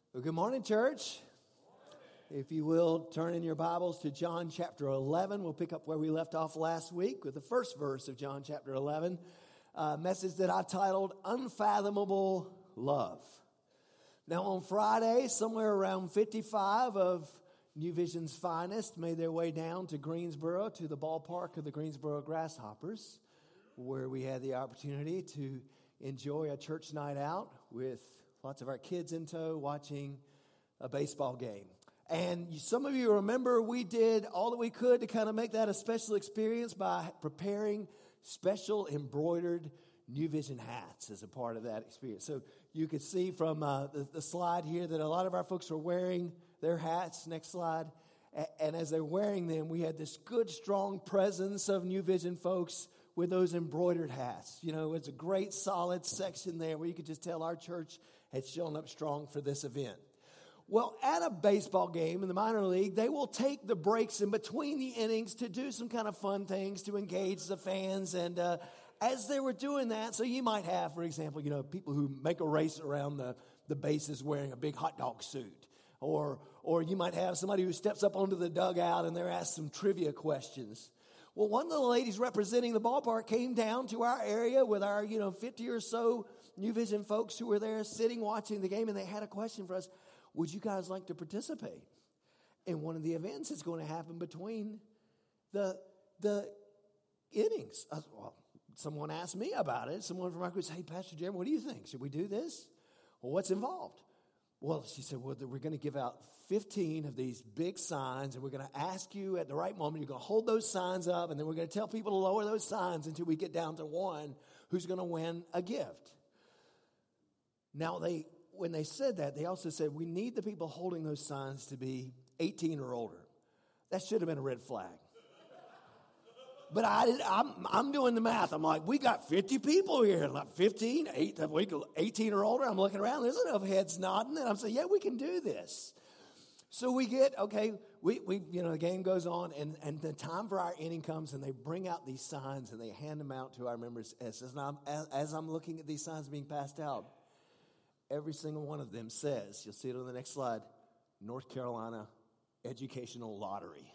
Well, good morning, church. If you will, turn in your Bibles to John chapter 11. We'll pick up where we left off last week with the first verse of John chapter 11, a message that I titled Unfathomable Love. Now, on Friday, somewhere around 55 of New Vision's finest made their way down to Greensboro, to the ballpark of the Greensboro Grasshoppers, where we had the opportunity to enjoy a church night out with lots of our kids in tow, watching a baseball game. And some of you remember we did all that we could to kind of make that a special experience by preparing special embroidered New Vision hats as a part of that experience. So you could see from the slide here that a lot of our folks are wearing their hats. Next slide. And as they're wearing them, we had this good, strong presence of New Vision folks with those embroidered hats. You know, it's a great, solid section there where you could just tell our church had shown up strong for this event. Well, at a baseball game in the minor league, they will take the breaks in between the innings to do some kind of fun things to engage the fans. And as they were doing that, so you might have, for example, you know, people who make a race around the bases wearing a big hot dog suit. Or you might have somebody who steps up onto the dugout and they're asked some trivia questions. Well, one of the ladies representing the ballpark came down to our area with our, 50 or so New Vision folks who were there sitting watching the game, and they had a question for us. Would you guys like to participate in one of the events that's going to happen between the innings? Well, someone asked me about it. Someone from our group said, hey, Pastor Jeremy, what do you think? Should we do this? Well, what's involved? Well, she said, well, we're going to give out 15 of these big signs, and we're going to ask you at the right moment, you're going to hold those signs up, and then we're going to tell people to lower those signs until we get down to one who's going to win a gift. Now, when they said that, they also said, we need the people holding those signs to be 18 or older. That should have been a red flag. But I'm doing the math. I'm like, we got 50 people here, like 15, 18 or older. I'm looking around. There's enough heads nodding. And I'm saying, yeah, we can do this. So we get, okay, the game goes on. And the time for our inning comes. And they bring out these signs. And they hand them out to our members. As I'm looking at these signs being passed out, every single one of them says, you'll see it on the next slide, North Carolina Educational Lottery.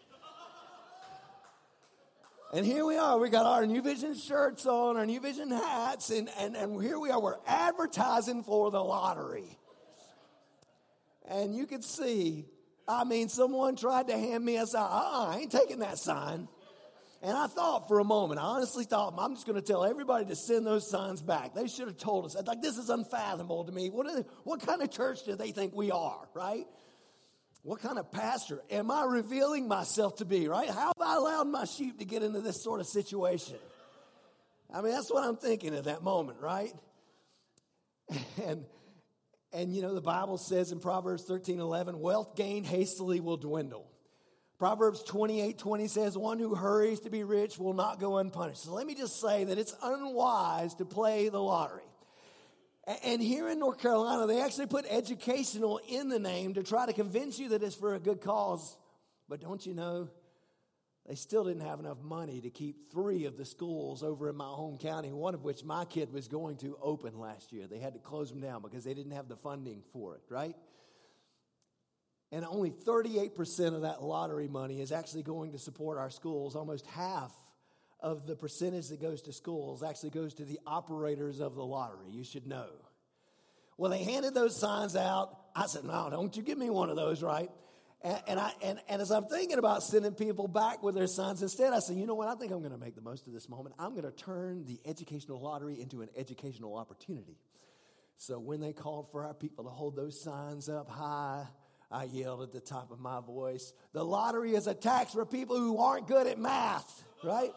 And here we are. We got our New Vision shirts on, our New Vision hats, and here we are. We're advertising for the lottery. And you could see, someone tried to hand me a sign. I ain't taking that sign. And I thought for a moment, I honestly thought, I'm just going to tell everybody to send those signs back. They should have told us. Like, this is unfathomable to me. What kind of church do they think we are, right? What kind of pastor am I revealing myself to be, right? How have I allowed my sheep to get into this sort of situation? That's what I'm thinking at that moment, right? And the Bible says in Proverbs 13:11, wealth gained hastily will dwindle. Proverbs 28:20 says, one who hurries to be rich will not go unpunished. So let me just say that it's unwise to play the lottery. And here in North Carolina, they actually put educational in the name to try to convince you that it's for a good cause. But don't you know, they still didn't have enough money to keep 3 of the schools over in my home county, one of which my kid was going to open last year. They had to close them down because they didn't have the funding for it, right? And only 38% of that lottery money is actually going to support our schools. Almost half of the percentage that goes to schools actually goes to the operators of the lottery. You should know. Well, they handed those signs out. I said, no, don't you give me one of those, right? And as I'm thinking about sending people back with their signs, instead I said, you know what? I think I'm going to make the most of this moment. I'm going to turn the educational lottery into an educational opportunity. So when they called for our people to hold those signs up high, I yelled at the top of my voice, the lottery is a tax for people who aren't good at math, right?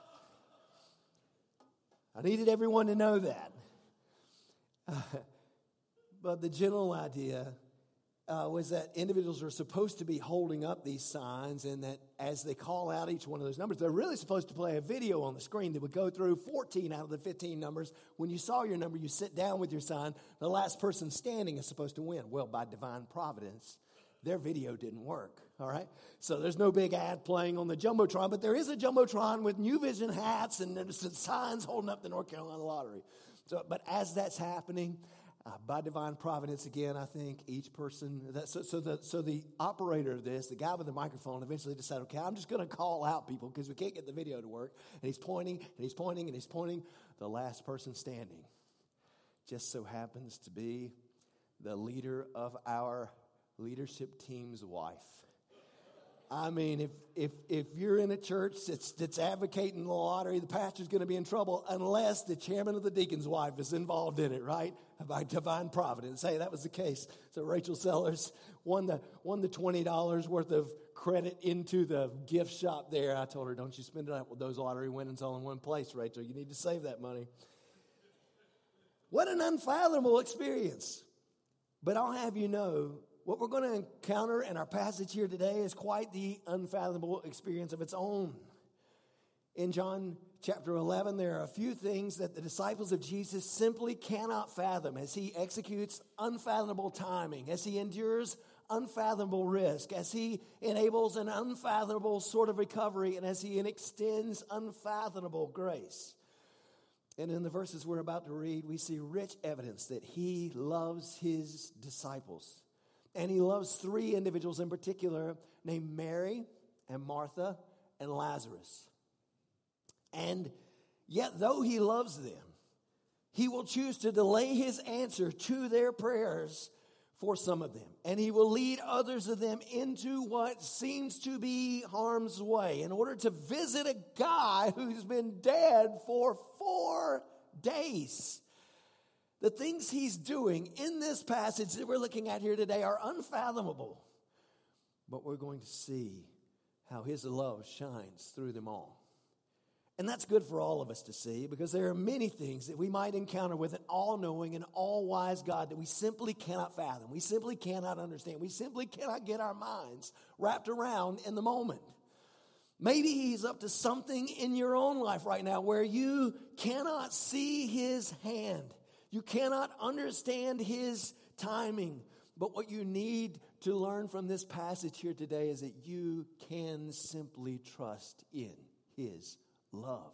I needed everyone to know that. But the general idea was that individuals are supposed to be holding up these signs, and that as they call out each one of those numbers, they're really supposed to play a video on the screen that would go through 14 out of the 15 numbers. When you saw your number, you sit down with your sign. The last person standing is supposed to win. Well, by divine providence, their video didn't work, all right? So there's no big ad playing on the Jumbotron, but there is a Jumbotron with New Vision hats and there's signs holding up the North Carolina Lottery. But as that's happening, By divine providence, again, I think each person, so the operator of this, the guy with the microphone, eventually decided, okay, I'm just going to call out people because we can't get the video to work. And he's pointing, and he's pointing, and he's pointing. The last person standing just so happens to be the leader of our leadership team's wife. I mean, if you're in a church that's advocating the lottery, the pastor's going to be in trouble unless the chairman of the deacon's wife is involved in it, right? By divine providence. Hey, that was the case. So Rachel Sellers won the $20 worth of credit into the gift shop there. I told her, don't you spend it up with those lottery winnings all in one place, Rachel. You need to save that money. What an unfathomable experience. But I'll have you know, what we're going to encounter in our passage here today is quite the unfathomable experience of its own. In John chapter 11, there are a few things that the disciples of Jesus simply cannot fathom as he executes unfathomable timing, as he endures unfathomable risk, as he enables an unfathomable sort of recovery, and as he extends unfathomable grace. And in the verses we're about to read, we see rich evidence that he loves his disciples. And he loves three individuals in particular named Mary and Martha and Lazarus. And yet, though he loves them, he will choose to delay his answer to their prayers for some of them. And he will lead others of them into what seems to be harm's way in order to visit a guy who's been dead for 4 days. The things he's doing in this passage that we're looking at here today are unfathomable. But we're going to see how his love shines through them all. And that's good for all of us to see, because there are many things that we might encounter with an all-knowing and all-wise God that we simply cannot fathom. We simply cannot understand. We simply cannot get our minds wrapped around in the moment. Maybe he's up to something in your own life right now where you cannot see his hand. You cannot understand his timing. But what you need to learn from this passage here today is that you can simply trust in his love.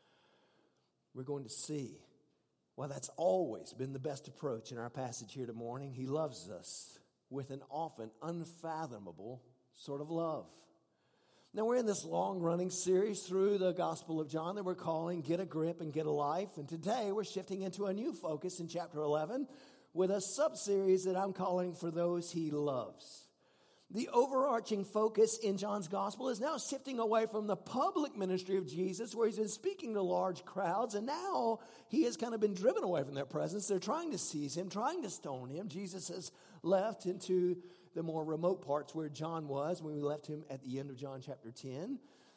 We're going to see why that's always been the best approach in our passage here this morning. He loves us with an often unfathomable sort of love. Now, we're in this long-running series through the Gospel of John that we're calling Get a Grip and Get a Life. And today we're shifting into a new focus in chapter 11 with a sub-series that I'm calling For Those He Loves. The overarching focus in John's gospel is now shifting away from the public ministry of Jesus, where he's been speaking to large crowds, and now he has kind of been driven away from their presence. They're trying to seize him, trying to stone him. Jesus has left into the more remote parts where John was when we left him at the end of John chapter 10.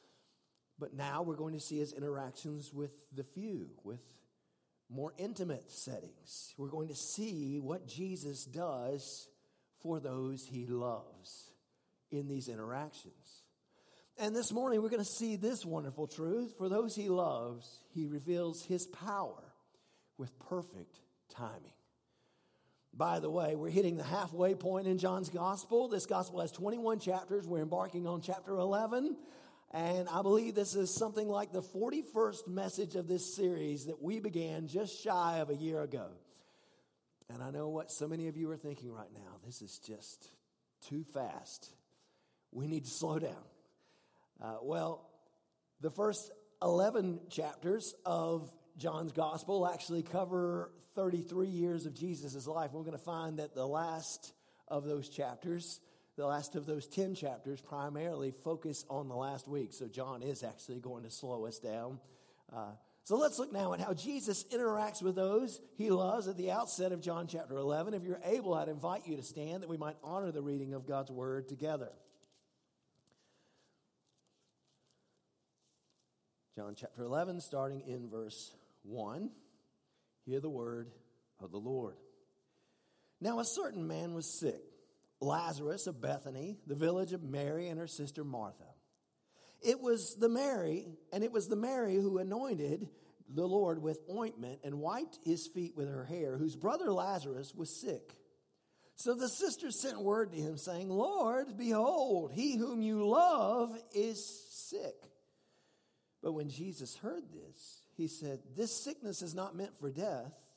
But now we're going to see his interactions with the few, with more intimate settings. We're going to see what Jesus does for those he loves in these interactions. And this morning we're going to see this wonderful truth. For those he loves, he reveals his power with perfect timing. By the way, we're hitting the halfway point in John's gospel. This gospel has 21 chapters. We're embarking on chapter 11. And I believe this is something like the 41st message of this series that we began just shy of a year ago. And I know what so many of you are thinking right now. This is just too fast. We need to slow down. Well, the first 11 chapters of John's gospel actually cover 33 years of Jesus' life. We're going to find that the last of those chapters, the last of those 10 chapters, primarily focus on the last week. So John is actually going to slow us down. So let's look now at how Jesus interacts with those he loves at the outset of John chapter 11. If you're able, I'd invite you to stand that we might honor the reading of God's word together. John chapter 11, starting in verse 1. Hear the word of the Lord. Now a certain man was sick, Lazarus of Bethany, the village of Mary and her sister Martha. It was the Mary who anointed the Lord with ointment and wiped his feet with her hair, whose brother Lazarus was sick. So the sisters sent word to him, saying, Lord, behold, he whom you love is sick. But when Jesus heard this, he said, This sickness is not meant for death,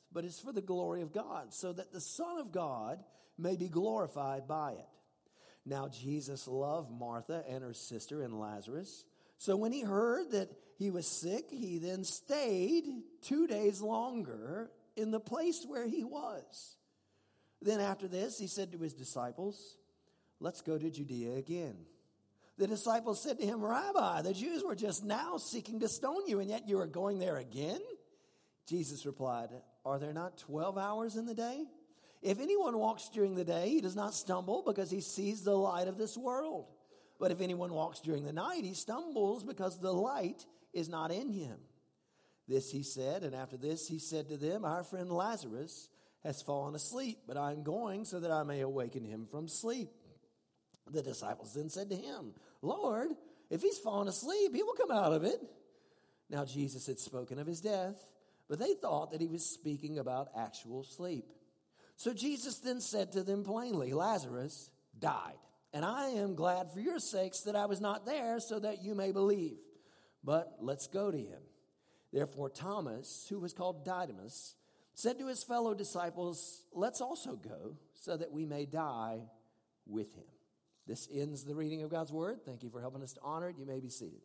but is for the glory of God, so that the Son of God may be glorified by it. Now Jesus loved Martha and her sister and Lazarus. So when he heard that he was sick, he then stayed 2 days longer in the place where he was. Then after this, he said to his disciples, "Let's go to Judea again." The disciples said to him, "Rabbi, the Jews were just now seeking to stone you, and yet you are going there again?" Jesus replied, "Are there not 12 hours in the day? If anyone walks during the day, he does not stumble because he sees the light of this world. But if anyone walks during the night, he stumbles because the light is not in him." This he said, and after this he said to them, "Our friend Lazarus has fallen asleep, but I am going so that I may awaken him from sleep." The disciples then said to him, "Lord, if he's fallen asleep, he will come out of it." Now Jesus had spoken of his death, but they thought that he was speaking about actual sleep. So Jesus then said to them plainly, "Lazarus died, and I am glad for your sakes that I was not there, so that you may believe. But let's go to him." Therefore Thomas, who was called Didymus, said to his fellow disciples, "Let's also go, so that we may die with him." This ends the reading of God's word. Thank you for helping us to honor it. You may be seated.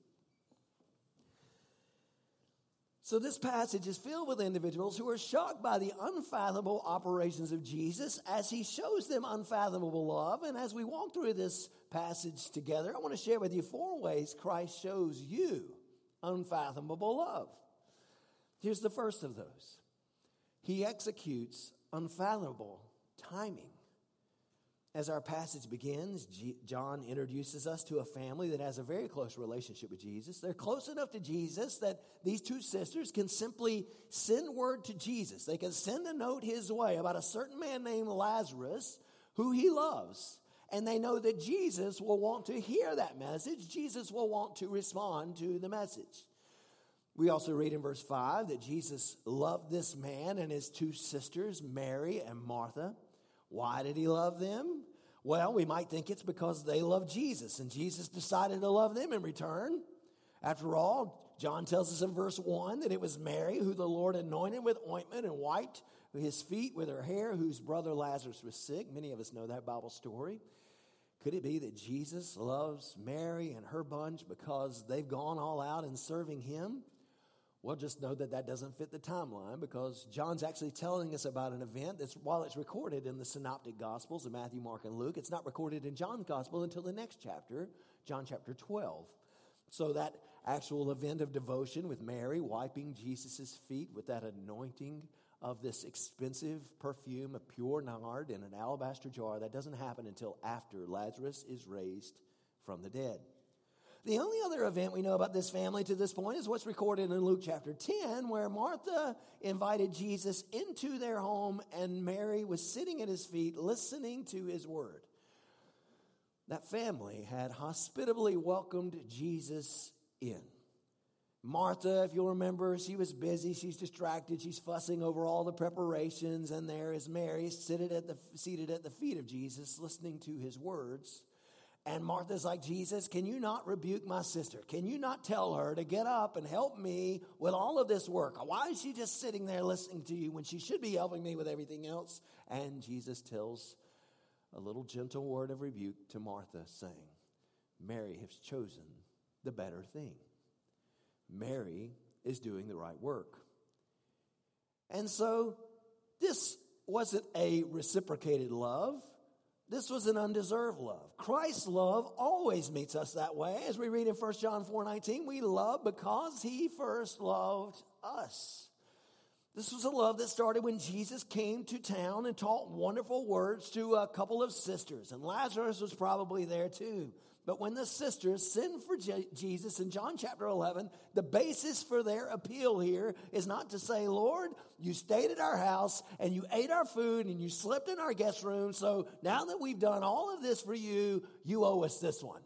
So this passage is filled with individuals who are shocked by the unfathomable operations of Jesus as he shows them unfathomable love. And as we walk through this passage together, I want to share with you 4 ways Christ shows you unfathomable love. Here's the first of those. He executes unfathomable timing. As our passage begins, John introduces us to a family that has a very close relationship with Jesus. They're close enough to Jesus that these 2 sisters can simply send word to Jesus. They can send a note his way about a certain man named Lazarus who he loves. And they know that Jesus will want to hear that message. Jesus will want to respond to the message. We also read in verse 5 that Jesus loved this man and his 2 sisters, Mary and Martha. Why did he love them? Well, we might think it's because they loved Jesus, and Jesus decided to love them in return. After all, John tells us in verse 1 that it was Mary who the Lord anointed with ointment and wiped his feet with her hair, whose brother Lazarus was sick. Many of us know that Bible story. Could it be that Jesus loves Mary and her bunch because they've gone all out in serving him? Well, just know that that doesn't fit the timeline, because John's actually telling us about an event that's, while it's recorded in the Synoptic Gospels of Matthew, Mark, and Luke, it's not recorded in John's Gospel until the next chapter, John chapter 12. So that actual event of devotion with Mary wiping Jesus' feet with that anointing of this expensive perfume, a pure nard in an alabaster jar, that doesn't happen until after Lazarus is raised from the dead. The only other event we know about this family to this point is what's recorded in Luke chapter 10, where Martha invited Jesus into their home and Mary was sitting at his feet listening to his word. That family had hospitably welcomed Jesus in. Martha, if you'll remember, she was busy, she's distracted, she's fussing over all the preparations, and there is Mary seated at the feet of Jesus listening to his words. And Martha's like, "Jesus, can you not rebuke my sister? Can you not tell her to get up and help me with all of this work? Why is she just sitting there listening to you when she should be helping me with everything else?" And Jesus tells a little gentle word of rebuke to Martha, saying, "Mary has chosen the better thing." Mary is doing the right work. And so this wasn't a reciprocated love. This was an undeserved love. Christ's love always meets us that way. As we read in 1 John 4:19, we love because he first loved us. This was a love that started when Jesus came to town and taught wonderful words to a couple of sisters. And Lazarus was probably there too. But when the sisters sinned for Jesus in John chapter 11, the basis for their appeal here is not to say, "Lord, you stayed at our house and you ate our food and you slept in our guest room, so now that we've done all of this for you, you owe us this one."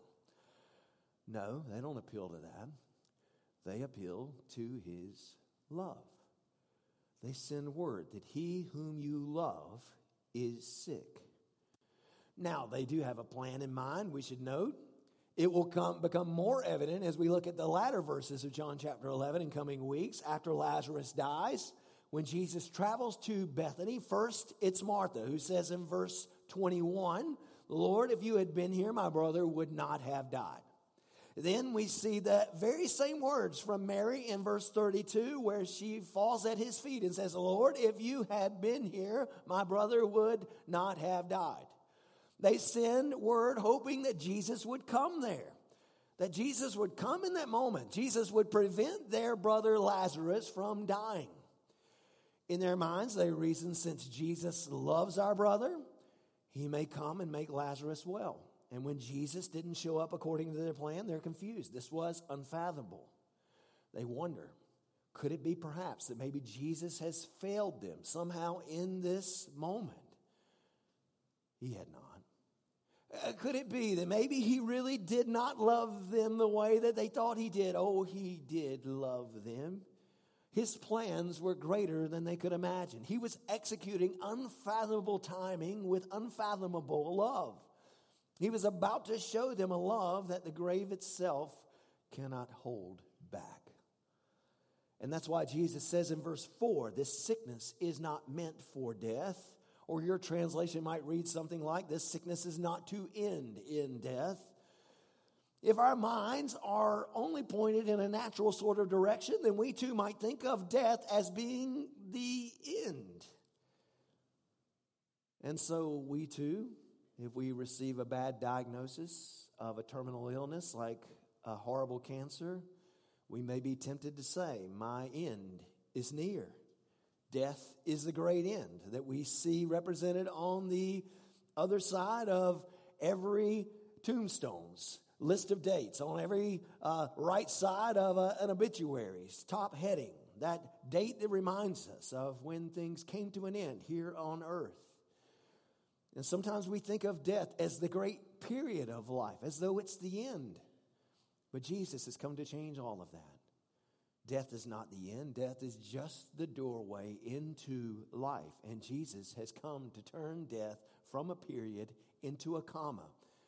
No, they don't appeal to that. They appeal to his love. They send word that he whom you love is sick. Now, they do have a plan in mind, we should note. It will become more evident as we look at the latter verses of John chapter 11 in coming weeks. After Lazarus dies, when Jesus travels to Bethany, first it's Martha who says in verse 21, Lord, if you had been here, my brother would not have died. Then we see the very same words from Mary in verse 32, where she falls at his feet and says, Lord, if you had been here, my brother would not have died. They send word hoping that Jesus would come there, that Jesus would come in that moment. Jesus would prevent their brother Lazarus from dying. In their minds, they reason since Jesus loves our brother, he may come and make Lazarus well. And when Jesus didn't show up according to their plan, they're confused. This was unfathomable. They wonder, could it be perhaps that maybe Jesus has failed them somehow in this moment? He had not. Could it be that maybe he really did not love them the way that they thought he did? Oh, he did love them. His plans were greater than they could imagine. He was executing unfathomable timing with unfathomable love. He was about to show them a love that the grave itself cannot hold back. And that's why Jesus says in verse 4, this sickness is not meant for death. Or your translation might read something like, this sickness is not to end in death. If our minds are only pointed in a natural sort of direction, then we too might think of death as being the end. And so we too, if we receive a bad diagnosis of a terminal illness like a horrible cancer, we may be tempted to say, my end is near. Death is the great end that we see represented on the other side of every tombstone's list of dates, on every right side of an obituary's top heading, that date that reminds us of when things came to an end here on earth. And sometimes we think of death as the great period of life, as though it's the end. But Jesus has come to change all of that. Death is not the end. Death is just the doorway into life. And Jesus has come to turn death from a period into a comma.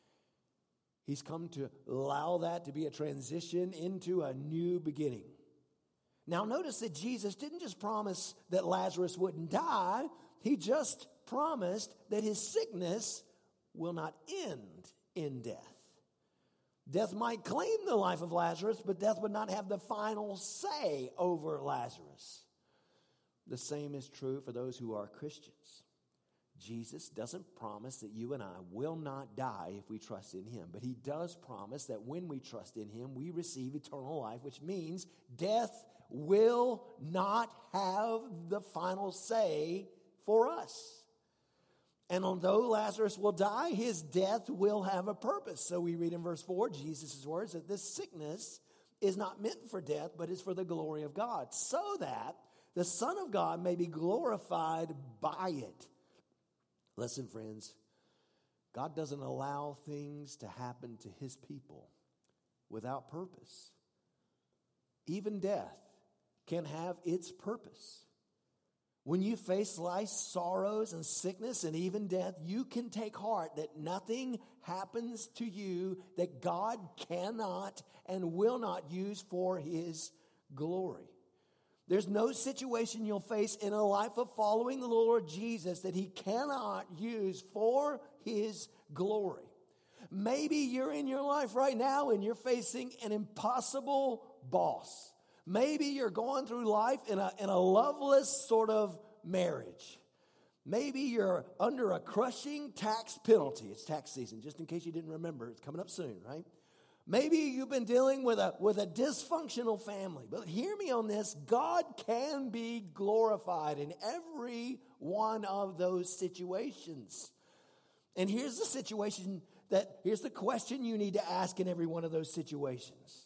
He's come to allow that to be a transition into a new beginning. Now notice that Jesus didn't just promise that Lazarus wouldn't die. He just promised that his sickness will not end in death. Death might claim the life of Lazarus, but death would not have the final say over Lazarus. The same is true for those who are Christians. Jesus doesn't promise that you and I will not die if we trust in him, but he does promise that when we trust in him, we receive eternal life, which means death will not have the final say for us. And although Lazarus will die, his death will have a purpose. So we read in verse 4, Jesus' words, that this sickness is not meant for death, but is for the glory of God, so that the Son of God may be glorified by it. Listen, friends, God doesn't allow things to happen to his people without purpose. Even death can have its purpose. When you face life's sorrows and sickness and even death, you can take heart that nothing happens to you that God cannot and will not use for his glory. There's no situation you'll face in a life of following the Lord Jesus that he cannot use for his glory. Maybe you're in your life right now and you're facing an impossible boss. Maybe you're going through life in a loveless sort of marriage. Maybe you're under a crushing tax penalty. It's tax season, just in case you didn't remember. It's coming up soon, right? Maybe you've been dealing with a dysfunctional family. But hear me on this. God can be glorified in every one of those situations. And here's the question you need to ask in every one of those situations.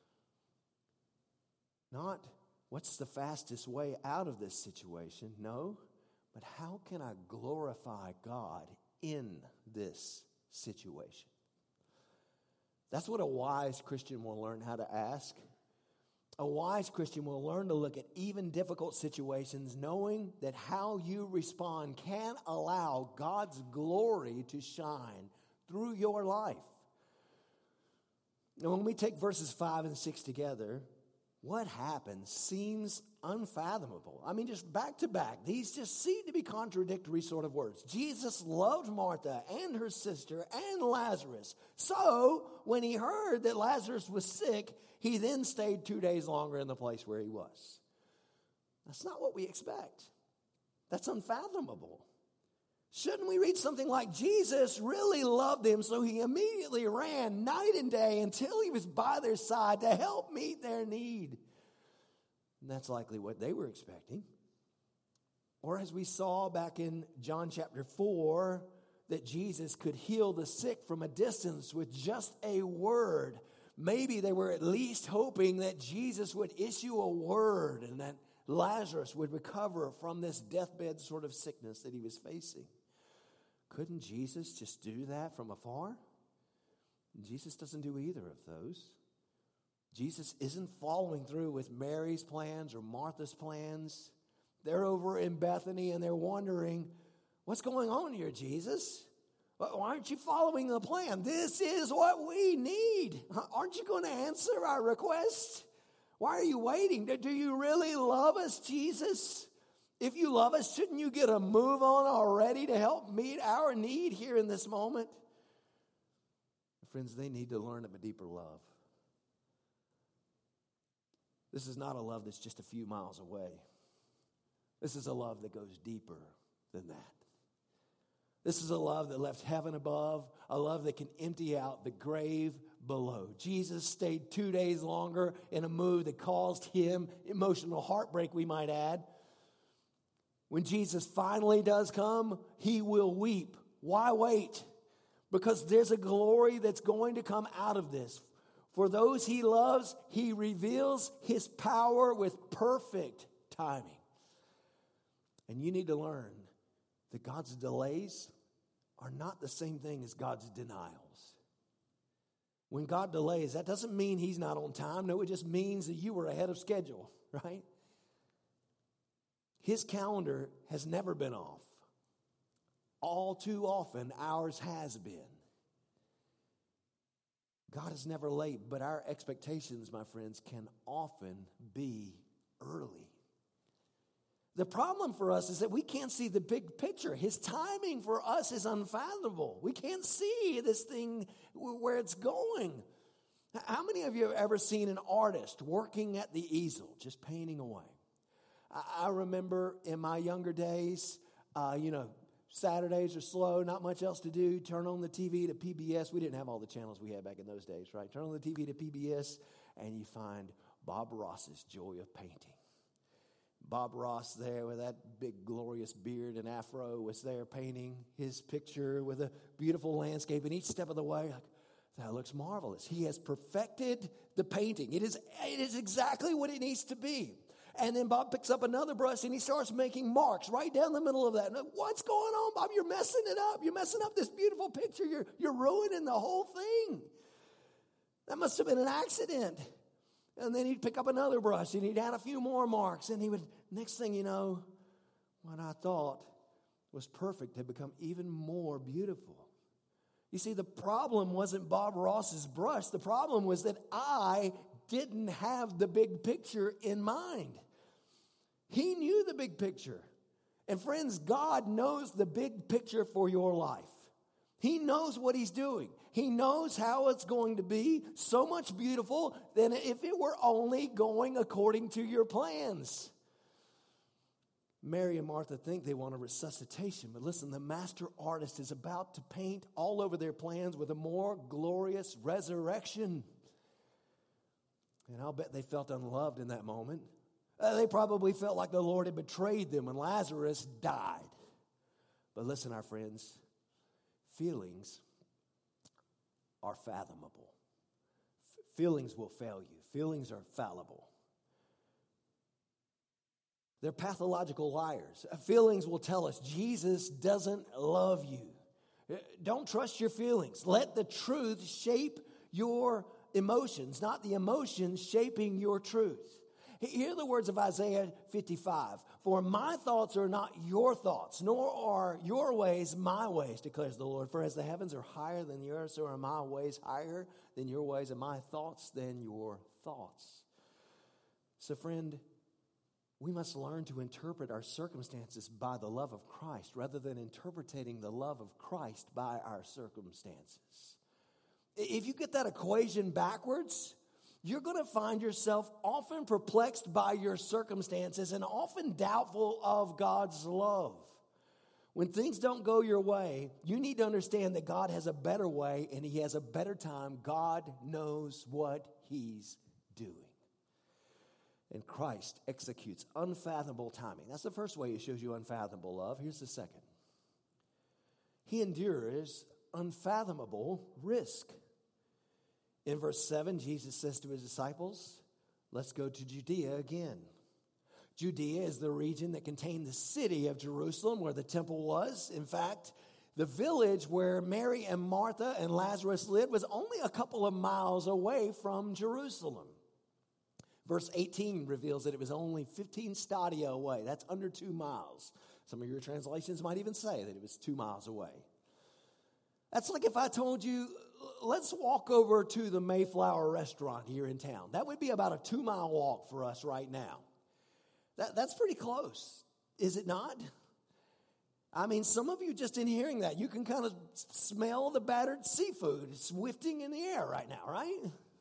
Not, what's the fastest way out of this situation? No, but how can I glorify God in this situation? That's what a wise Christian will learn how to ask. A wise Christian will learn to look at even difficult situations, knowing that how you respond can allow God's glory to shine through your life. Now, when we take verses 5 and 6 together, what happened seems unfathomable. I mean, just back to back, these just seem to be contradictory sort of words. Jesus loved Martha and her sister and Lazarus. So when he heard that Lazarus was sick, he then stayed 2 days longer in the place where he was. That's not what we expect. That's unfathomable. Shouldn't we read something like, Jesus really loved them, so he immediately ran night and day until he was by their side to help meet their need? And that's likely what they were expecting. Or as we saw back in John chapter 4, that Jesus could heal the sick from a distance with just a word. Maybe they were at least hoping that Jesus would issue a word and that Lazarus would recover from this deathbed sort of sickness that he was facing. Couldn't Jesus just do that from afar? Jesus doesn't do either of those. Jesus isn't following through with Mary's plans or Martha's plans. They're over in Bethany and they're wondering, what's going on here, Jesus? Why aren't you following the plan? This is what we need. Aren't you going to answer our request? Why are you waiting? Do you really love us, Jesus? If you love us, shouldn't you get a move on already to help meet our need here in this moment? Friends, they need to learn of a deeper love. This is not a love that's just a few miles away. This is a love that goes deeper than that. This is a love that left heaven above, a love that can empty out the grave below. Jesus stayed 2 days longer in a move that caused him emotional heartbreak, we might add. When Jesus finally does come, he will weep. Why wait? Because there's a glory that's going to come out of this. For those he loves, he reveals his power with perfect timing. And you need to learn that God's delays are not the same thing as God's denials. When God delays, that doesn't mean he's not on time. No, it just means that you were ahead of schedule, right? His calendar has never been off. All too often, ours has been. God is never late, but our expectations, my friends, can often be early. The problem for us is that we can't see the big picture. His timing for us is unfathomable. We can't see this thing where it's going. How many of you have ever seen an artist working at the easel, just painting away? I remember in my younger days, Saturdays are slow, not much else to do. Turn on the TV to PBS. We didn't have all the channels we had back in those days, right? Turn on the TV to PBS, and you find Bob Ross's Joy of Painting. Bob Ross there with that big glorious beard and afro was there painting his picture with a beautiful landscape. And each step of the way, like, that looks marvelous. He has perfected the painting. It is exactly what it needs to be. And then Bob picks up another brush and he starts making marks right down the middle of that. And what's going on, Bob? You're messing it up. You're messing up this beautiful picture. You're ruining the whole thing. That must have been an accident. And then he'd pick up another brush and he'd add a few more marks. And he would, next thing you know, what I thought was perfect had become even more beautiful. You see, the problem wasn't Bob Ross's brush. The problem was that I didn't have the big picture in mind. He knew the big picture. And friends, God knows the big picture for your life. He knows what he's doing. He knows how it's going to be so much beautiful than if it were only going according to your plans. Mary and Martha think they want a resuscitation, but listen, the master artist is about to paint all over their plans with a more glorious resurrection. And I'll bet they felt unloved in that moment. They probably felt like the Lord had betrayed them when Lazarus died. But listen, our friends, feelings are fathomable. Feelings will fail you. Feelings are fallible. They're pathological liars. Feelings will tell us Jesus doesn't love you. Don't trust your feelings. Let the truth shape your emotions, not the emotions shaping your truth. Hear the words of Isaiah 55. For my thoughts are not your thoughts, nor are your ways my ways, declares the Lord. For as the heavens are higher than the earth, so are my ways higher than your ways, and my thoughts than your thoughts. So, friend, we must learn to interpret our circumstances by the love of Christ rather than interpreting the love of Christ by our circumstances. If you get that equation backwards, you're going to find yourself often perplexed by your circumstances and often doubtful of God's love. When things don't go your way, you need to understand that God has a better way and He has a better time. God knows what He's doing. And Christ executes unfathomable timing. That's the first way He shows you unfathomable love. Here's the second. He endures unfathomable risk. In verse 7, Jesus says to His disciples, let's go to Judea again. Judea is the region that contained the city of Jerusalem where the temple was. In fact, the village where Mary and Martha and Lazarus lived was only a couple of miles away from Jerusalem. Verse 18 reveals that it was only 15 stadia away. That's under 2 miles. Some of your translations might even say that it was 2 miles away. That's like if I told you, let's walk over to the Mayflower restaurant here in town. That would be about a 2-mile walk for us right now. That's pretty close, is it not? I mean, some of you just in hearing that, you can kind of smell the battered seafood. It's wafting in the air right now, right?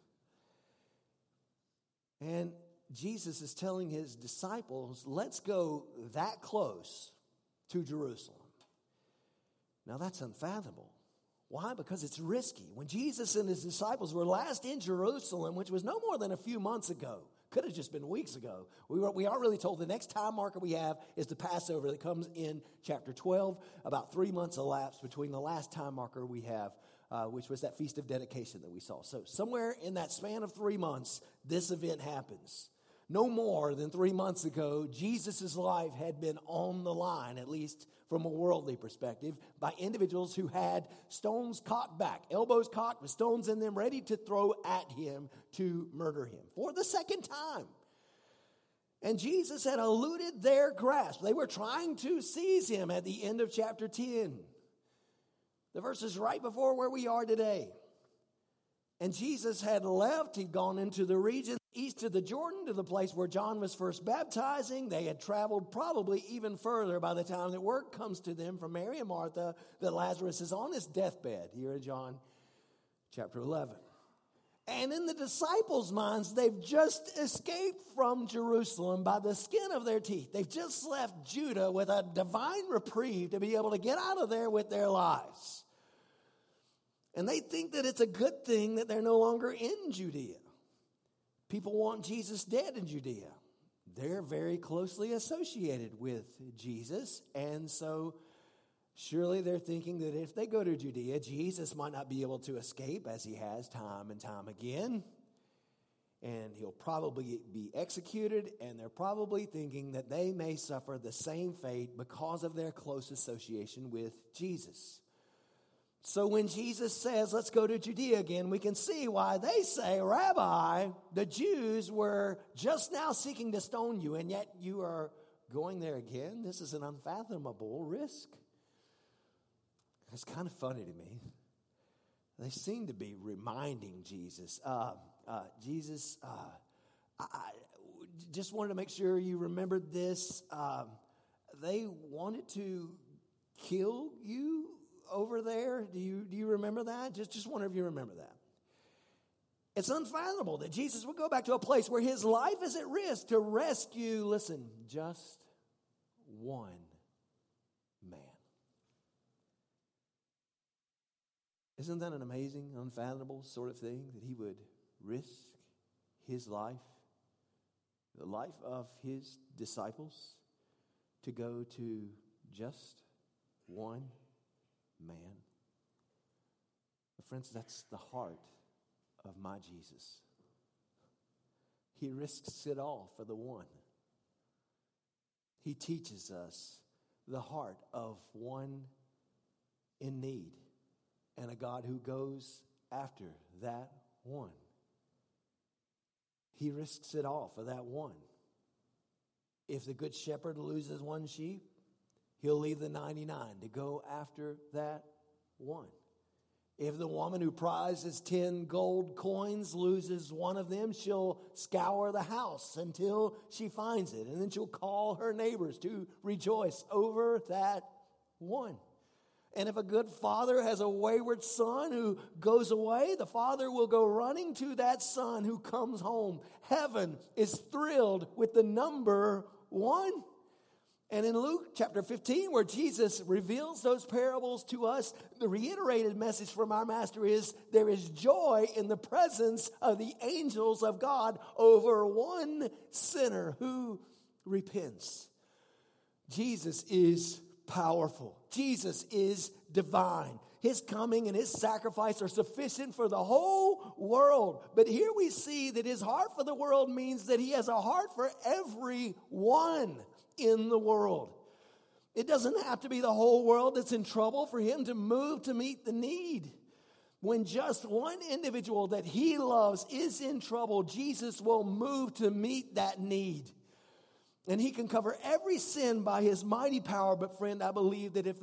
And Jesus is telling His disciples, let's go that close to Jerusalem. Now, that's unfathomable. Why? Because it's risky. When Jesus and His disciples were last in Jerusalem, which was no more than a few months ago, could have just been weeks ago, we are really told the next time marker we have is the Passover that comes in chapter 12. About 3 months elapsed between the last time marker we have, which was that Feast of Dedication that we saw. So somewhere in that span of 3 months, this event happens. No more than 3 months ago, Jesus' life had been on the line, at least from a worldly perspective, by individuals who had stones cocked back, elbows cocked with stones in them, ready to throw at Him to murder Him for the second time. And Jesus had eluded their grasp. They were trying to seize Him at the end of chapter 10. The verse is right before where we are today. And Jesus had left. He'd gone into the region east of the Jordan to the place where John was first baptizing. They had traveled probably even further by the time that word comes to them from Mary and Martha that Lazarus is on his deathbed here in John chapter 11. And in the disciples' minds, they've just escaped from Jerusalem by the skin of their teeth. They've just left Judah with a divine reprieve to be able to get out of there with their lives. And they think that it's a good thing that they're no longer in Judea. People want Jesus dead in Judea. They're very closely associated with Jesus. And so surely they're thinking that if they go to Judea, Jesus might not be able to escape as He has time and time again. And He'll probably be executed. And they're probably thinking that they may suffer the same fate because of their close association with Jesus. So when Jesus says, let's go to Judea again, we can see why they say, Rabbi, the Jews were just now seeking to stone you, and yet you are going there again? This is an unfathomable risk. It's kind of funny to me. They seem to be reminding Jesus, Jesus, I just wanted to make sure you remembered this. They wanted to kill you over there. Do you remember that? Just wonder if you remember that. It's unfathomable that Jesus would go back to a place where His life is at risk to rescue, listen, just one man. Isn't that an amazing, unfathomable sort of thing that He would risk His life, the life of His disciples, to go to just one man? But friends, that's the heart of my Jesus. He risks it all for the one. He teaches us the heart of one in need and a God who goes after that one. He risks it all for that one. If the good shepherd loses one sheep, He'll leave the 99 to go after that one. If the woman who prizes 10 gold coins loses one of them, she'll scour the house until she finds it. And then she'll call her neighbors to rejoice over that one. And if a good father has a wayward son who goes away, the father will go running to that son who comes home. Heaven is thrilled with the number one. And in Luke chapter 15, where Jesus reveals those parables to us, the reiterated message from our master is there is joy in the presence of the angels of God over one sinner who repents. Jesus is powerful. Jesus is divine. His coming and his sacrifice are sufficient for the whole world. But here we see that his heart for the world means that he has a heart for everyone in the world. It doesn't have to be the whole world that's in trouble for him to move to meet the need. When just one individual that he loves is in trouble, Jesus will move to meet that need. And he can cover every sin by his mighty power. But friend, I believe that if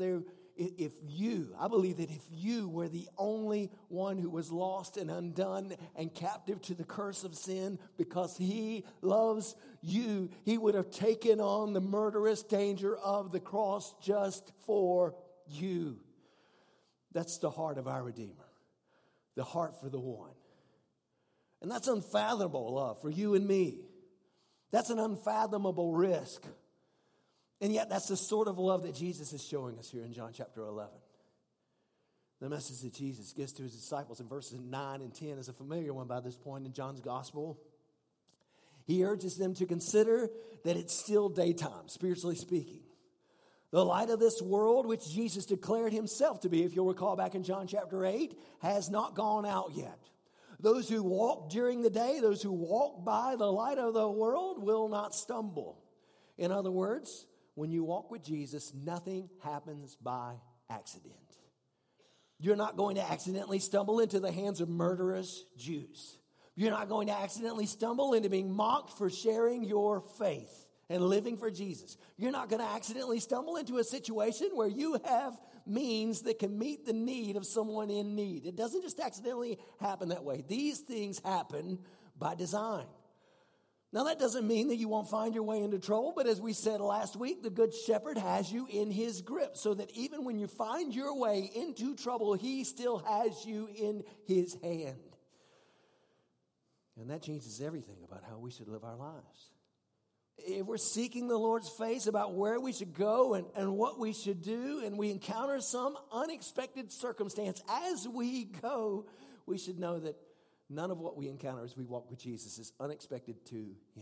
you were the only one who was lost and undone and captive to the curse of sin, because he loves you, he would have taken on the murderous danger of the cross just for you. That's the heart of our Redeemer, the heart for the one. And that's unfathomable love for you and me. That's an unfathomable risk. And yet that's the sort of love that Jesus is showing us here in John chapter 11. The message that Jesus gives to his disciples in verses 9 and 10 is a familiar one by this point in John's gospel. He urges them to consider that it's still daytime, spiritually speaking. The light of this world, which Jesus declared himself to be, if you'll recall back in John chapter 8, has not gone out yet. Those who walk during the day, those who walk by the light of the world will not stumble. In other words, when you walk with Jesus, nothing happens by accident. You're not going to accidentally stumble into the hands of murderous Jews. You're not going to accidentally stumble into being mocked for sharing your faith and living for Jesus. You're not going to accidentally stumble into a situation where you have means that can meet the need of someone in need. It doesn't just accidentally happen that way. These things happen by design. Now, that doesn't mean that you won't find your way into trouble, but as we said last week, the Good Shepherd has you in his grip, so that even when you find your way into trouble, he still has you in his hand. And that changes everything about how we should live our lives. If we're seeking the Lord's face about where we should go and what we should do, and we encounter some unexpected circumstance as we go, we should know that none of what we encounter as we walk with Jesus is unexpected to him.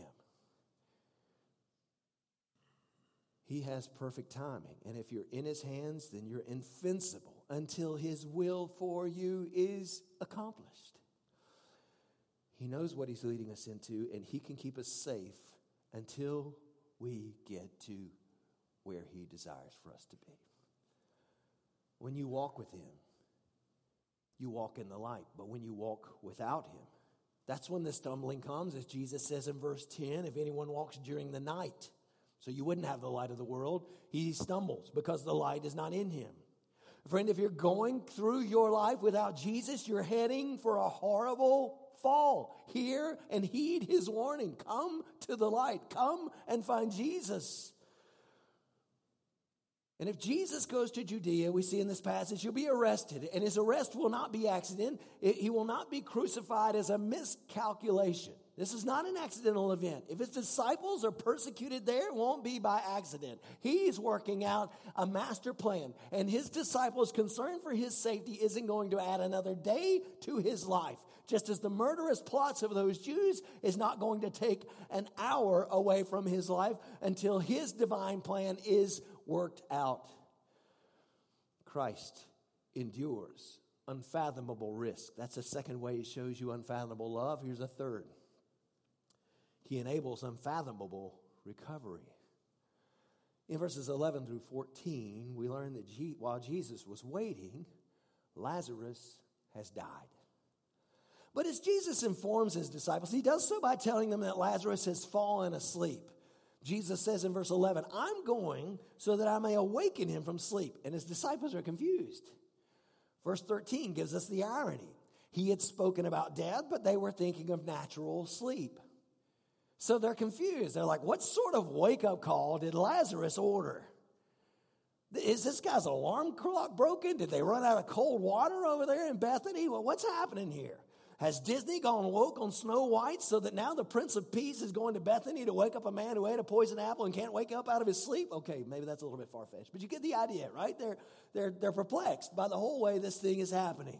He has perfect timing, and if you're in his hands, then you're invincible until his will for you is accomplished. He knows what he's leading us into, and he can keep us safe until we get to where he desires for us to be. When you walk with him, you walk in the light. But when you walk without him, that's when the stumbling comes, as Jesus says in verse 10, if anyone walks during the night, so you wouldn't have the light of the world, he stumbles because the light is not in him. Friend, if you're going through your life without Jesus, you're heading for a horrible fall. Hear and heed his warning. Come to the light. Come and find Jesus. And if Jesus goes to Judea, we see in this passage, he'll be arrested. And his arrest will not be accident. He will not be crucified as a miscalculation. This is not an accidental event. If his disciples are persecuted there, it won't be by accident. He's working out a master plan. And his disciples' concern for his safety isn't going to add another day to his life. Just as the murderous plots of those Jews is not going to take an hour away from his life until his divine plan is worked out. Christ endures unfathomable risk. That's the second way he shows you unfathomable love. Here's a third. He enables unfathomable recovery. In verses 11 through 14, we learn that while Jesus was waiting, Lazarus has died. But as Jesus informs his disciples, he does so by telling them that Lazarus has fallen asleep. Jesus says in verse 11, I'm going so that I may awaken him from sleep. And his disciples are confused. Verse 13 gives us the irony. He had spoken about death, but they were thinking of natural sleep. So they're confused. They're like, what sort of wake-up call did Lazarus order? Is this guy's alarm clock broken? Did they run out of cold water over there in Bethany? Well, what's happening here? Has Disney gone woke on Snow White so that now the Prince of Peace is going to Bethany to wake up a man who ate a poison apple and can't wake up out of his sleep? Okay, maybe that's a little bit far-fetched, but you get the idea, right? They're perplexed by the whole way this thing is happening.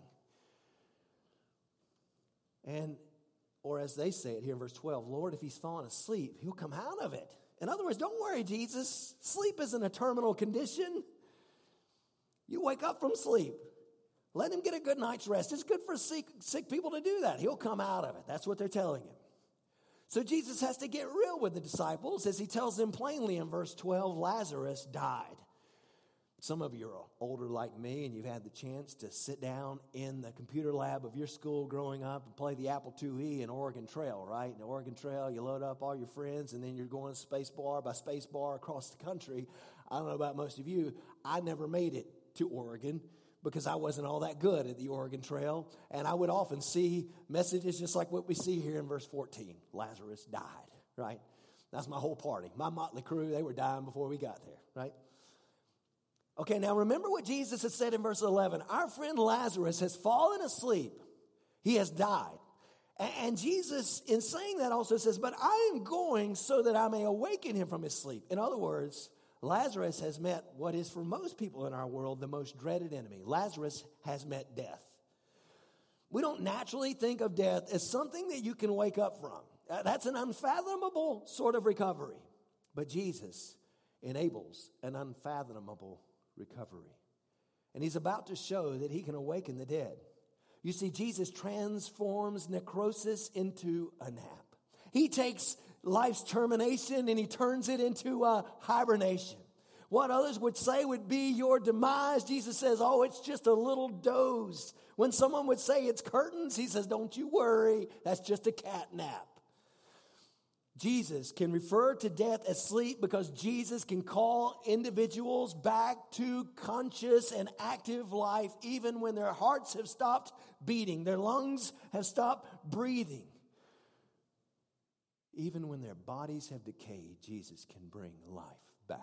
Or as they say it here in verse 12, Lord, if he's fallen asleep, he'll come out of it. In other words, don't worry, Jesus. Sleep isn't a terminal condition. You wake up from sleep. Let him get a good night's rest. It's good for sick people to do that. He'll come out of it. That's what they're telling him. So Jesus has to get real with the disciples as he tells them plainly in verse 12, Lazarus died. Some of you are older like me, and you've had the chance to sit down in the computer lab of your school growing up and play the Apple IIe and Oregon Trail, right? In the Oregon Trail, you load up all your friends, and then you're going space bar by space bar across the country. I don't know about most of you. I never made it to Oregon because I wasn't all that good at the Oregon Trail, and I would often see messages just like what we see here in verse 14. Lazarus died, right? That's my whole party. My motley crew, they were dying before we got there, right? Okay, now remember what Jesus had said in verse 11. Our friend Lazarus has fallen asleep. He has died. And Jesus, in saying that, also says, but I am going so that I may awaken him from his sleep. In other words, Lazarus has met what is for most people in our world the most dreaded enemy. Lazarus has met death. We don't naturally think of death as something that you can wake up from. That's an unfathomable sort of recovery. But Jesus enables an unfathomable recovery. And he's about to show that he can awaken the dead. You see, Jesus transforms necrosis into a nap. He takes life's termination and he turns it into a hibernation. What others would say would be your demise, Jesus says, oh, it's just a little doze. When someone would say it's curtains, he says, don't you worry, that's just a cat nap. Jesus can refer to death as sleep because Jesus can call individuals back to conscious and active life even when their hearts have stopped beating, their lungs have stopped breathing. Even when their bodies have decayed, Jesus can bring life back.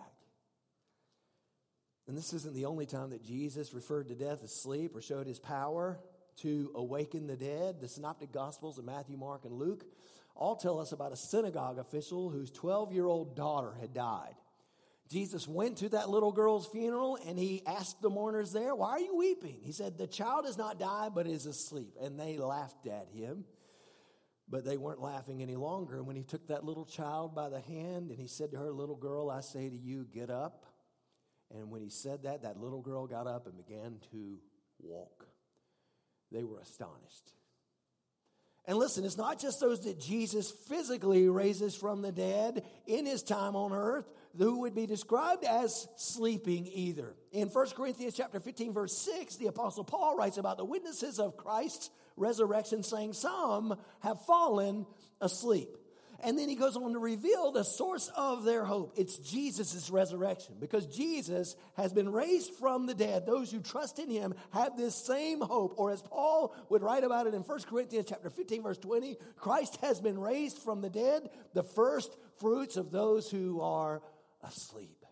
And this isn't the only time that Jesus referred to death as sleep or showed his power to awaken the dead. The Synoptic Gospels of Matthew, Mark, and Luke all tell us about a synagogue official whose 12-year-old daughter had died. Jesus went to that little girl's funeral and he asked the mourners there, why are you weeping? He said, the child has not died but is asleep. And they laughed at him. But they weren't laughing any longer when he took that little child by the hand and he said to her, little girl, I say to you, get up. And when he said that, that little girl got up and began to walk. They were astonished. And listen, it's not just those that Jesus physically raises from the dead in his time on earth who would be described as sleeping either. In 1 Corinthians chapter 15, verse 6, the Apostle Paul writes about the witnesses of Christ's resurrection, saying some have fallen asleep. And then he goes on to reveal the source of their hope. It's Jesus' resurrection. Because Jesus has been raised from the dead. Those who trust in him have this same hope. Or as Paul would write about it in 1 Corinthians chapter 15, verse 20, Christ has been raised from the dead, the first fruits of those who are asleep.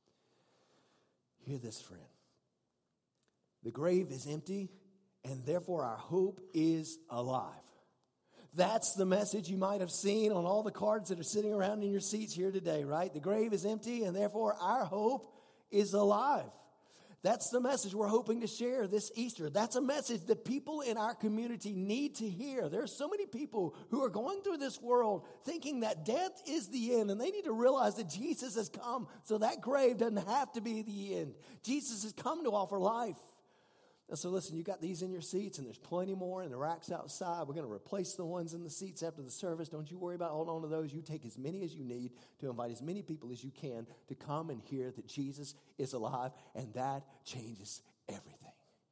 Hear this, friend. The grave is empty, and therefore our hope is alive. That's the message you might have seen on all the cards that are sitting around in your seats here today, right? The grave is empty, and therefore our hope is alive. That's the message we're hoping to share this Easter. That's a message that people in our community need to hear. There are so many people who are going through this world thinking that death is the end, and they need to realize that Jesus has come so that grave doesn't have to be the end. Jesus has come to offer life. And so listen, you got these in your seats, and there's plenty more in the racks outside. We're going to replace the ones in the seats after the service. Don't you worry about holding on to those. You take as many as you need to invite as many people as you can to come and hear that Jesus is alive, and that changes everything.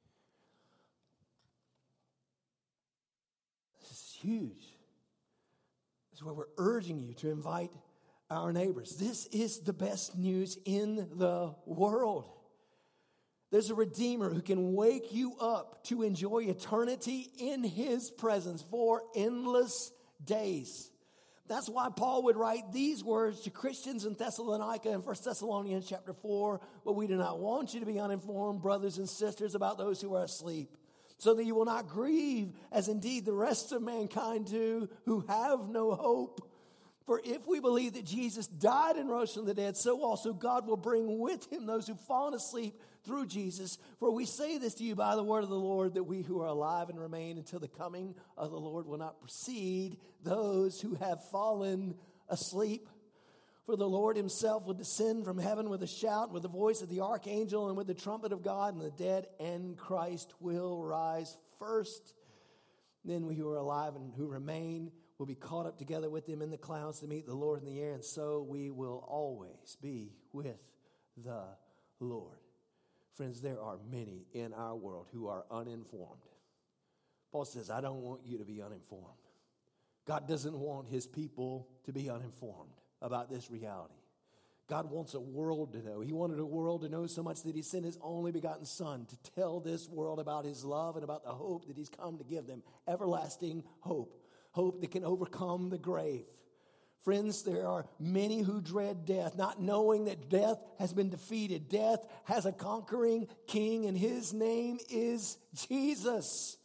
This is huge. This is why we're urging you to invite our neighbors. This is the best news in the world. There's a Redeemer who can wake you up to enjoy eternity in His presence for endless days. That's why Paul would write these words to Christians in Thessalonica in 1 Thessalonians chapter 4. But we do not want you to be uninformed, brothers and sisters, about those who are asleep, so that you will not grieve, as indeed the rest of mankind do, who have no hope. For if we believe that Jesus died and rose from the dead, so also God will bring with Him those who've fallen asleep through Jesus. For we say this to you by the word of the Lord, that we who are alive and remain until the coming of the Lord will not precede those who have fallen asleep. For the Lord Himself will descend from heaven with a shout, with the voice of the archangel, and with the trumpet of God, and the dead and Christ will rise first. Then we who are alive and who remain will be caught up together with Him in the clouds to meet the Lord in the air, and so we will always be with the Lord. Friends, there are many in our world who are uninformed. Paul says, I don't want you to be uninformed. God doesn't want His people to be uninformed about this reality. God wants a world to know. He wanted a world to know so much that He sent His only begotten Son to tell this world about His love and about the hope that He's come to give them. Everlasting hope. Hope that can overcome the grave. Friends, there are many who dread death, not knowing that death has been defeated. Death has a conquering king, and His name is Jesus.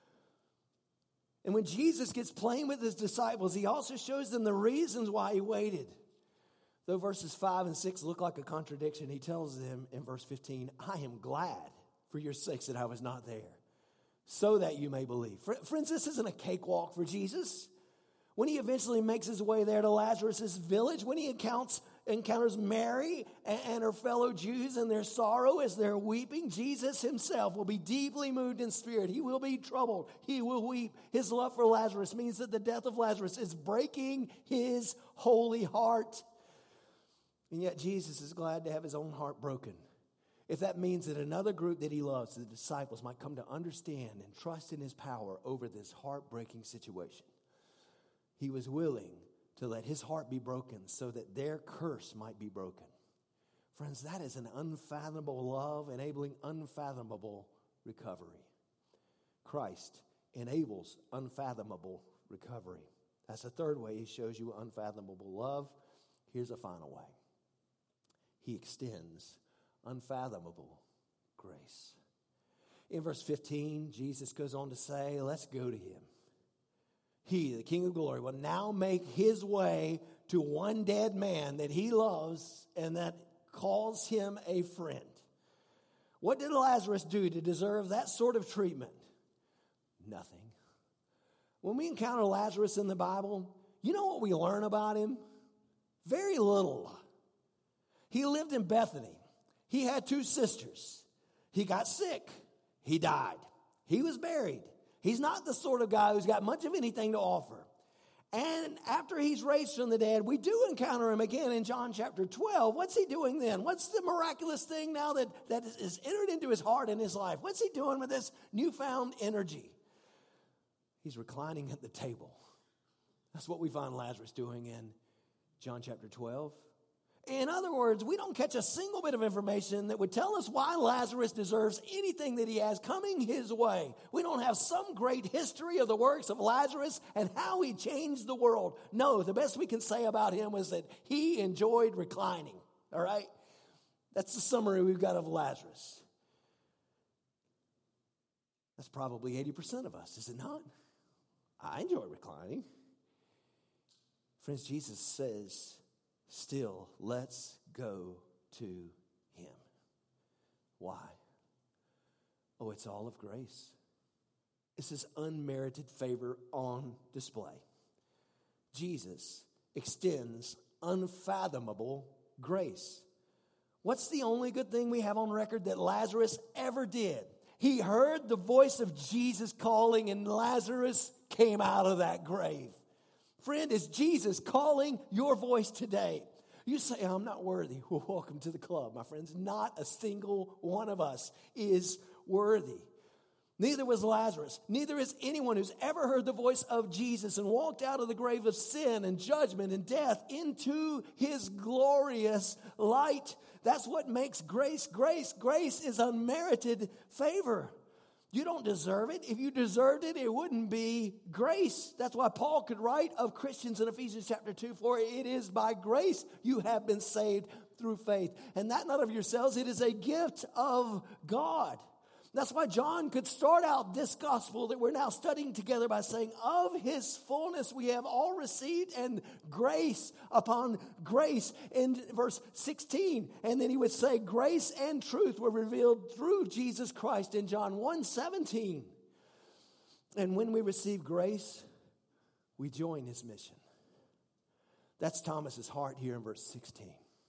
And when Jesus gets playing with His disciples, He also shows them the reasons why He waited. Though verses 5 and 6 look like a contradiction, He tells them in verse 15, I am glad for your sakes that I was not there, so that you may believe. Friends, this isn't a cakewalk for Jesus. When He eventually makes His way there to Lazarus' village, when He encounters Mary and her fellow Jews in their sorrow as they're weeping, Jesus Himself will be deeply moved in spirit. He will be troubled. He will weep. His love for Lazarus means that the death of Lazarus is breaking His holy heart. And yet Jesus is glad to have His own heart broken. If that means that another group that He loves, the disciples, might come to understand and trust in His power over this heartbreaking situation. He was willing to let His heart be broken so that their curse might be broken. Friends, that is an unfathomable love enabling unfathomable recovery. Christ enables unfathomable recovery. That's the third way He shows you unfathomable love. Here's a final way. He extends unfathomable grace. In verse 15, Jesus goes on to say, let's go to Him. He, the King of glory, will now make His way to one dead man that He loves and that calls him a friend. What did Lazarus do to deserve that sort of treatment? Nothing. When we encounter Lazarus in the Bible, you know what we learn about him? Very little. He lived in Bethany. He had 2 sisters. He got sick. He died. He was buried. He's not the sort of guy who's got much of anything to offer. And after He's raised from the dead, we do encounter Him again in John chapter 12. What's He doing then? What's the miraculous thing now that is entered into His heart and His life? What's He doing with this newfound energy? He's reclining at the table. That's what we find Lazarus doing in John chapter 12. In other words, we don't catch a single bit of information that would tell us why Lazarus deserves anything that he has coming his way. We don't have some great history of the works of Lazarus and how he changed the world. No, the best we can say about him was that he enjoyed reclining. All right? That's the summary we've got of Lazarus. That's probably 80% of us, is it not? I enjoy reclining. Friends, Jesus says, still, let's go to Him. Why? Oh, it's all of grace. It's His unmerited favor on display. Jesus extends unfathomable grace. What's the only good thing we have on record that Lazarus ever did? He heard the voice of Jesus calling, and Lazarus came out of that grave. Friend, is Jesus calling your voice today? You say, I'm not worthy. Well, welcome to the club, my friends. Not a single one of us is worthy. Neither was Lazarus. Neither is anyone who's ever heard the voice of Jesus and walked out of the grave of sin and judgment and death into His glorious light. That's what makes grace grace. Grace is unmerited favor. You don't deserve it. If you deserved it, it wouldn't be grace. That's why Paul could write of Christians in Ephesians chapter 2, for it is by grace you have been saved through faith. And that not of yourselves, it is a gift of God. That's why John could start out this gospel that we're now studying together by saying, of his fullness we have all received, and grace upon grace in verse 16. And then he would say, grace and truth were revealed through Jesus Christ in John 1:17. And when we receive grace, we join his mission. That's Thomas's heart here in verse 16.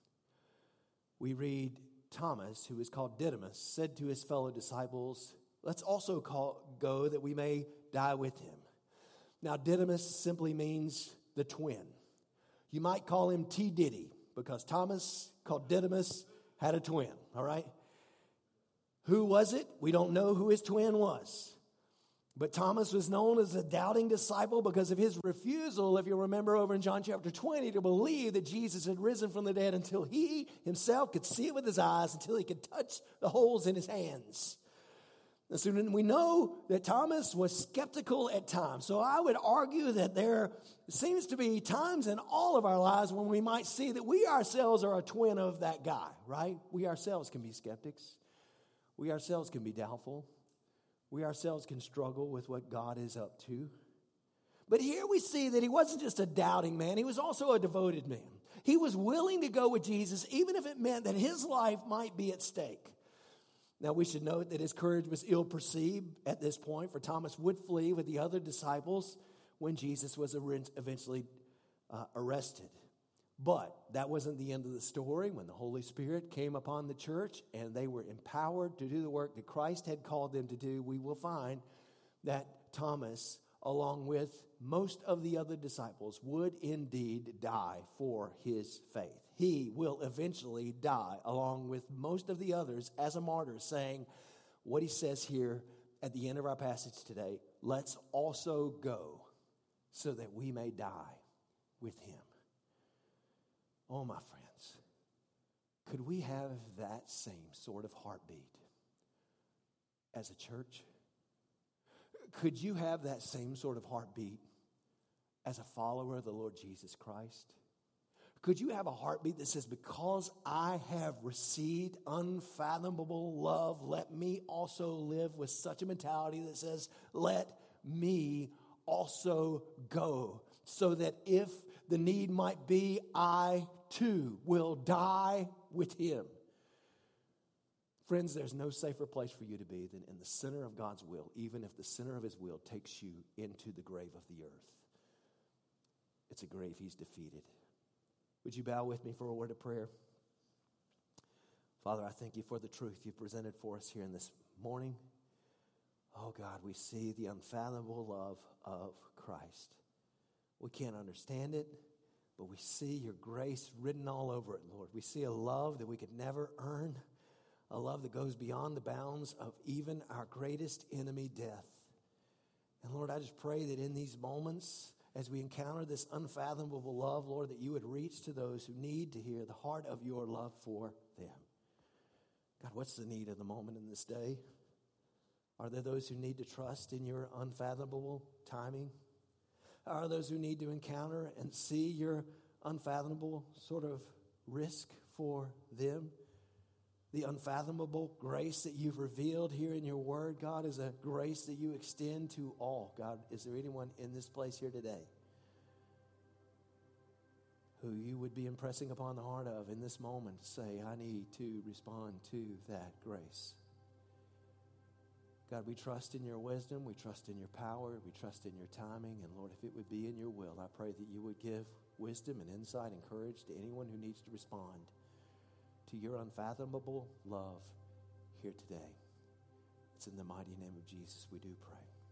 We read, Thomas, who is called Didymus, said to his fellow disciples, let's also go that we may die with him. Now, Didymus simply means the twin. You might call him T. Diddy, because Thomas, called Didymus, had a twin, all right? Who was it? We don't know who his twin was. But Thomas was known as a doubting disciple because of his refusal, if you remember over in John chapter 20, to believe that Jesus had risen from the dead until he himself could see it with his eyes, until he could touch the holes in his hands. And so we know that Thomas was skeptical at times. So I would argue that there seems to be times in all of our lives when we might see that we ourselves are a twin of that guy, right? We ourselves can be skeptics. We ourselves can be doubtful. We ourselves can struggle with what God is up to. But here we see that he wasn't just a doubting man. He was also a devoted man. He was willing to go with Jesus, even if it meant that his life might be at stake. Now, we should note that his courage was ill-perceived at this point, for Thomas would flee with the other disciples when Jesus was eventually arrested. But that wasn't the end of the story. When the Holy Spirit came upon the church and they were empowered to do the work that Christ had called them to do, we will find that Thomas, along with most of the other disciples, would indeed die for his faith. He will eventually die along with most of the others as a martyr, saying what he says here at the end of our passage today, let's also go so that we may die with him. Oh, my friends, could we have that same sort of heartbeat as a church? Could you have that same sort of heartbeat as a follower of the Lord Jesus Christ? Could you have a heartbeat that says, because I have received unfathomable love, let me also live with such a mentality that says, let me also go, so that if the need might be, I too will die with him. Friends, there's no safer place for you to be than in the center of God's will, even if the center of his will takes you into the grave of the earth. It's a grave he's defeated. Would you bow with me for a word of prayer? Father, I thank you for the truth you've presented for us here in this morning. Oh God, we see the unfathomable love of Christ. We can't understand it, but we see your grace written all over it, Lord. We see a love that we could never earn, a love that goes beyond the bounds of even our greatest enemy, death. And Lord, I just pray that in these moments, as we encounter this unfathomable love, Lord, that you would reach to those who need to hear the heart of your love for them. God, what's the need of the moment in this day? Are there those who need to trust in your unfathomable timing? Are those who need to encounter and see your unfathomable sort of risk for them? The unfathomable grace that you've revealed here in your word, God, is a grace that you extend to all. God, is there anyone in this place here today who you would be impressing upon the heart of in this moment to say, I need to respond to that grace? God, we trust in your wisdom, we trust in your power, we trust in your timing, and Lord, if it would be in your will, I pray that you would give wisdom and insight and courage to anyone who needs to respond to your unfathomable love here today. It's in the mighty name of Jesus we do pray.